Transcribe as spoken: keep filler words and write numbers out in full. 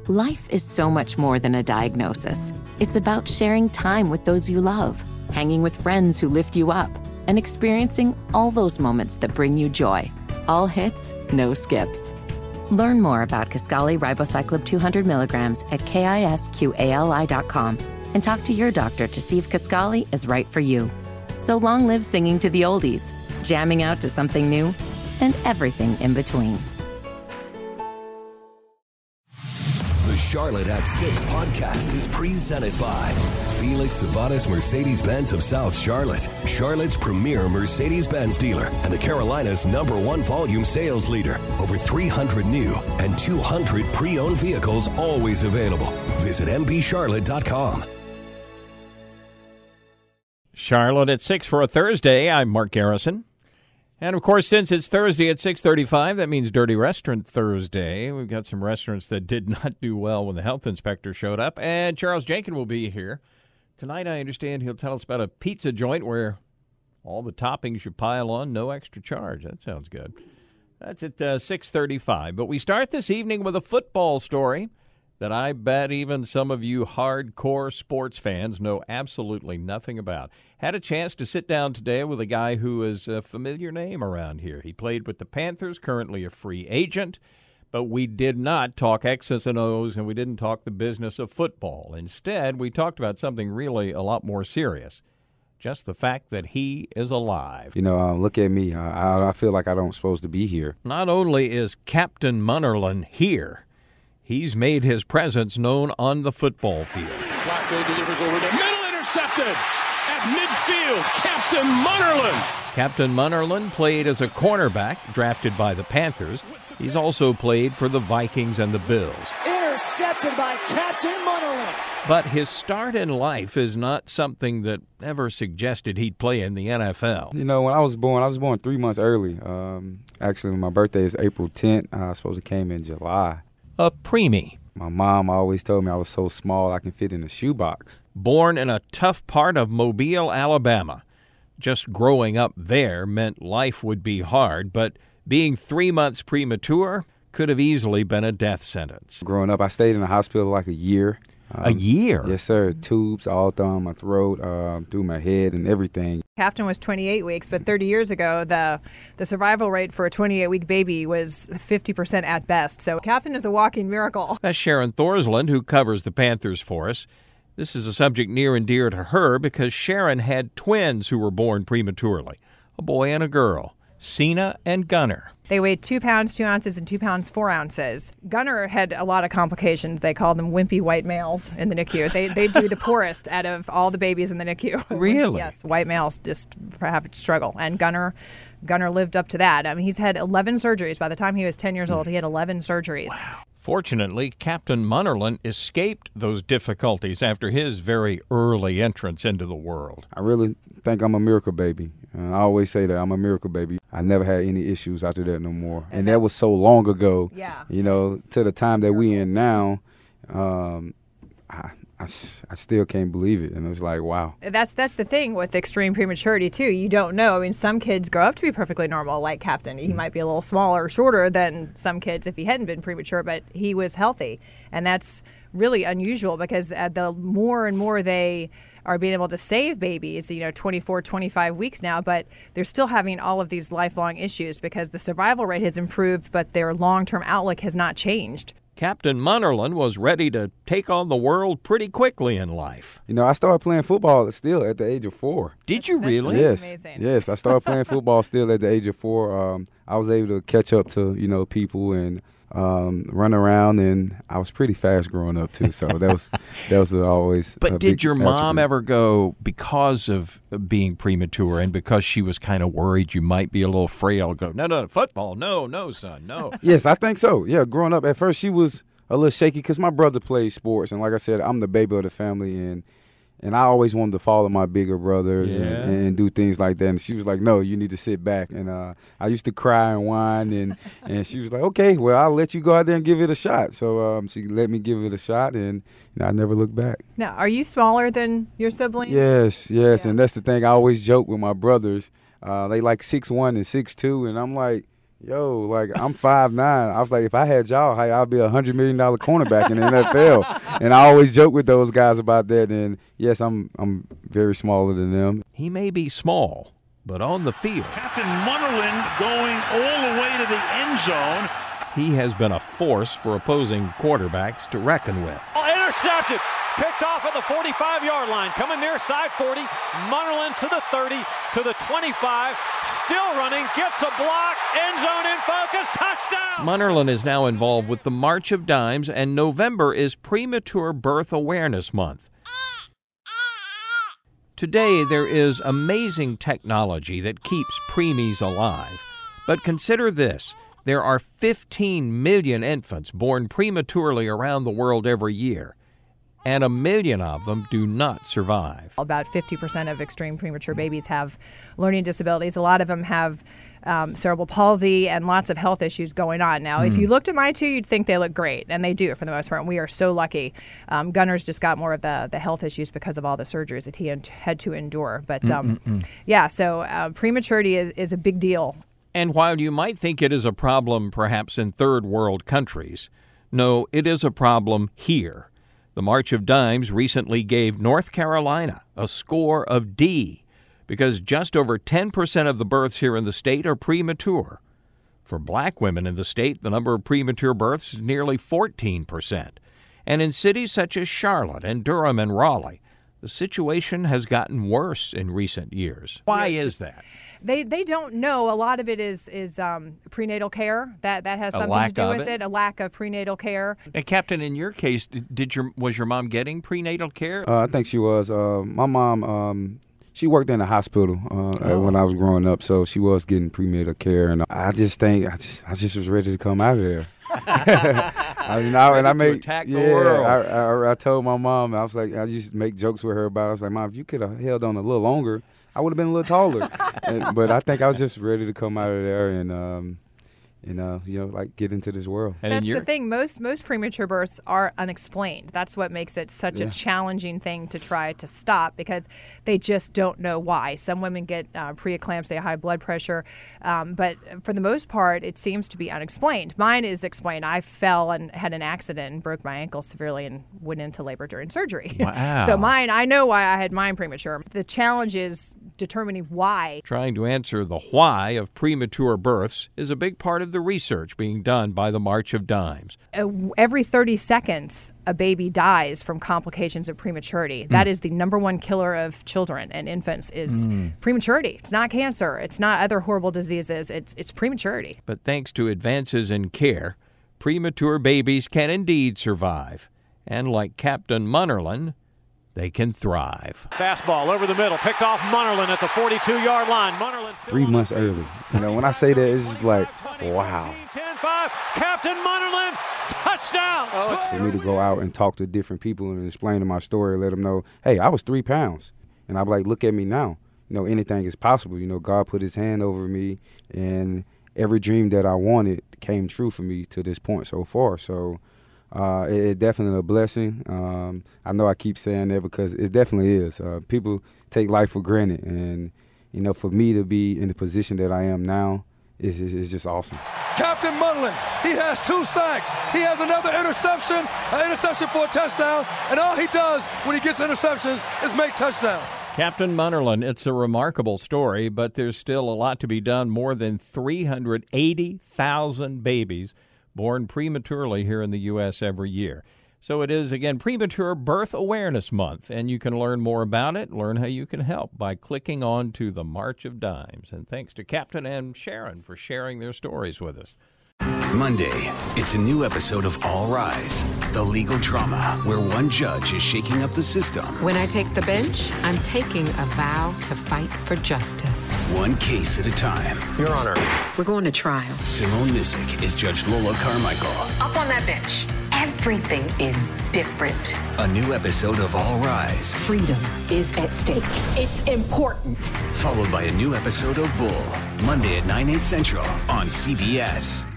Life is so much more than a diagnosis. It's about sharing time with those you love, hanging with friends who lift you up, and experiencing all those moments that bring you joy. All hits, no skips. Learn more about Kisqali Ribociclib two hundred milligrams at kisqali dot com and talk to your doctor to see if Kisqali is right for you. So long live singing to the oldies, jamming out to something new, and everything in between. The Charlotte at six podcast is presented by Felix Savadas Mercedes-Benz of South Charlotte, Charlotte's premier Mercedes-Benz dealer and the Carolinas' number one volume sales leader. Over three hundred new and two hundred pre-owned vehicles always available. Visit m b charlotte dot com. Charlotte at six for a Thursday. I'm Mark Garrison. And, of course, since it's Thursday at six thirty-five, that means Dirty Restaurant Thursday. We've got some restaurants that did not do well when the health inspector showed up. And Charles Jenkins will be here. Tonight, I understand he'll tell us about a pizza joint where all the toppings you pile on, no extra charge. That sounds good. That's at uh, six thirty-five. But we start this evening with a football story that I bet even some of you hardcore sports fans know absolutely nothing about. Had a chance to sit down today with a guy who is a familiar name around here. He played with the Panthers, currently a free agent, but we did not talk X's and O's, and we didn't talk the business of football. Instead, we talked about something really a lot more serious, just the fact that he is alive. You know, uh, look at me. I, I feel like I don't supposed to be here. Not only is Captain Munnerlyn here, he's made his presence known on the football field. Flacco delivers over the middle, intercepted at midfield. Captain Munnerlyn. Captain Munnerlyn played as a cornerback, drafted by the Panthers. He's also played for the Vikings and the Bills. Intercepted by Captain Munnerlyn. But his start in life is not something that ever suggested he'd play in the N F L. You know, when I was born, I was born three months early. Um, actually, my birthday is April tenth. I suppose it came in July. A preemie. My mom always told me I was so small I can fit in a shoebox. Born in a tough part of Mobile, Alabama. Just growing up there meant life would be hard, but being three months premature could have easily been a death sentence. Growing up, I stayed in the hospital like a year. Um, a year? Yes, sir. Tubes all down my throat, uh, through my head and everything. Captain was twenty-eight weeks, but thirty years ago, the the survival rate for a twenty-eight-week baby was fifty percent at best. So Captain is a walking miracle. That's Sharon Thorsland, who covers the Panthers for us. This is a subject near and dear to her because Sharon had twins who were born prematurely, a boy and a girl, Cena and Gunner. They weighed two pounds, two ounces, and two pounds, four ounces. Gunner had a lot of complications. They called them wimpy white males in the N I C U. They they do the poorest out of all the babies in the N I C U. Really? Yes, white males just have to struggle. And Gunner Gunner lived up to that. I mean, he's had eleven surgeries. By the time he was ten years old, he had eleven surgeries. Wow. Fortunately, Captain Munnerlyn escaped those difficulties after his very early entrance into the world. I really think I'm a miracle baby. Uh, I always say that I'm a miracle baby. I never had any issues after that no more. And that was so long ago. Yeah. You know, to the time that we in now, um, I, I, I still can't believe it. And it was like, wow. That's that's the thing with extreme prematurity, too. You don't know. I mean, some kids grow up to be perfectly normal, like Captain. He might be a little smaller or shorter than some kids if he hadn't been premature, but he was healthy. And that's really unusual because uh, the more and more they are being able to save babies, you know, twenty-four, twenty-five weeks now, but they're still having all of these lifelong issues because the survival rate has improved, but their long-term outlook has not changed. Captain Munnerlyn was ready to take on the world pretty quickly in life. You know, I started playing football still at the age of four. Did you really? Yes. Amazing. Yes, I started playing football still at the age of four. Um, I was able to catch up to, you know, people and um, run around, and I was pretty fast growing up too. So that was that was always. But a did big your mom attribute. ever go, because of being premature and because she was kind of worried you might be a little frail, go, no, no, football, no, no, son, no? Yes, I think so. Yeah, growing up, at first she was a little shaky because my brother plays sports, and like I said, I'm the baby of the family, and and I always wanted to follow my bigger brothers Yeah. and, and do things like that. And she was like, "No, you need to sit back." And uh, I used to cry and whine, and and she was like, "Okay, well, I'll let you go out there and give it a shot." So um, she let me give it a shot, and you know, I never looked back. Now, are you smaller than your siblings? Yes, yes, Yeah. and that's the thing. I always joke with my brothers. Uh, they like six one and six two, and I'm like, Yo, like, I'm five nine. I was like, if I had y'all height, I'd be a one hundred million dollars cornerback in the N F L. And I always joke with those guys about that. And, yes, I'm I'm very smaller than them. He may be small, but on the field, Captain Munnerlyn going all the way to the end zone. he has been a force for opposing quarterbacks to reckon with. Intercepted. Picked off at the forty-five-yard line. Coming near side forty. Munnerlyn to the thirty, to the twenty-five. Still running. Gets a block. End zone in focus. Touchdown. Munnerlyn is now involved with the March of Dimes, and November is Premature Birth Awareness Month. Today, there is amazing technology that keeps preemies alive. But consider this. There are fifteen million infants born prematurely around the world every year, and a million of them do not survive. About fifty percent of extreme premature babies have learning disabilities. A lot of them have um, cerebral palsy and lots of health issues going on. Now, mm. if you looked at my two, you'd think they look great, and they do for the most part. And we are so lucky. Um, Gunner's just got more of the, the health issues because of all the surgeries that he had to endure. But um, yeah, so uh, prematurity is, is a big deal. And while you might think it is a problem perhaps in third world countries, no, it is a problem here. The March of Dimes recently gave North Carolina a score of D because just over ten percent of the births here in the state are premature. For black women in the state, the number of premature births is nearly fourteen percent. And in cities such as Charlotte and Durham and Raleigh, the situation has gotten worse in recent years. Why is that? They they don't know. A lot of it is is um, prenatal care. That that has something to do with it. it. A lack of prenatal care. And Captain, in your case, did your was your mom getting prenatal care? Uh, I think she was. Uh, my mom, um, she worked in a hospital uh, oh. when I was growing up, so she was getting prenatal care. And I just think I just I just was ready to come out of there. I mean, I, and I made attack yeah. the world. I, I I told my mom, I was like, I used to make jokes with her about it. I was like, Mom, if you could have held on a little longer, I would have been a little taller. and, but I think I was just ready to come out of there and, um, and uh, you know, like get into this world. And that's the thing. Most most premature births are unexplained. That's what makes it such yeah. a challenging thing to try to stop because they just don't know why. Some women get uh, preeclampsia, high blood pressure, um, but for the most part, it seems to be unexplained. Mine is explained. I fell and had an accident and broke my ankle severely and went into labor during surgery. Wow. So mine, I know why I had mine premature. The challenge is determining why. Trying to answer the why of premature births is a big part of the research being done by the March of Dimes. Uh, every thirty seconds, a baby dies from complications of prematurity. Mm. That is the number one killer of children and infants is mm. prematurity. It's not cancer. It's not other horrible diseases. It's it's prematurity. But thanks to advances in care, premature babies can indeed survive. And like Captain Munnerlyn, they can thrive. Fastball over the middle, picked off Munnerlyn at the forty-two-yard line. Munnerlyn still three months early. You know, when I say that, it's just like, wow. ten five, Captain Munnerlyn, touchdown. Oh, for me to go out and talk to different people and explain to my story, let them know, hey, I was three pounds. And I'm like, look at me now. You know, anything is possible. You know, God put his hand over me, and every dream that I wanted came true for me to this point so far. So, Uh, it, it definitely a blessing. Um, I know I keep saying that because it definitely is. Uh, people take life for granted, and you know, for me to be in the position that I am now is is, is just awesome. Captain Munnerlyn, he has two sacks. He has another interception, an interception for a touchdown, and all he does when he gets interceptions is make touchdowns. Captain Munnerlyn, it's a remarkable story, but there's still a lot to be done. More than three hundred eighty thousand babies born prematurely here in the U S every year. So it is, again, Premature Birth Awareness Month, and you can learn more about it, learn how you can help by clicking on to the March of Dimes. And thanks to Captain and Sharon for sharing their stories with us. Monday, it's a new episode of All Rise, the legal drama where one judge is shaking up the system. When I take the bench, I'm taking a vow to fight for justice. One case at a time. Your Honor. We're going to trial. Simone Missick is Judge Lola Carmichael. Up on that bench, everything is different. A new episode of All Rise. Freedom is at stake. It's important. Followed by a new episode of Bull, Monday at nine, eight central on C B S.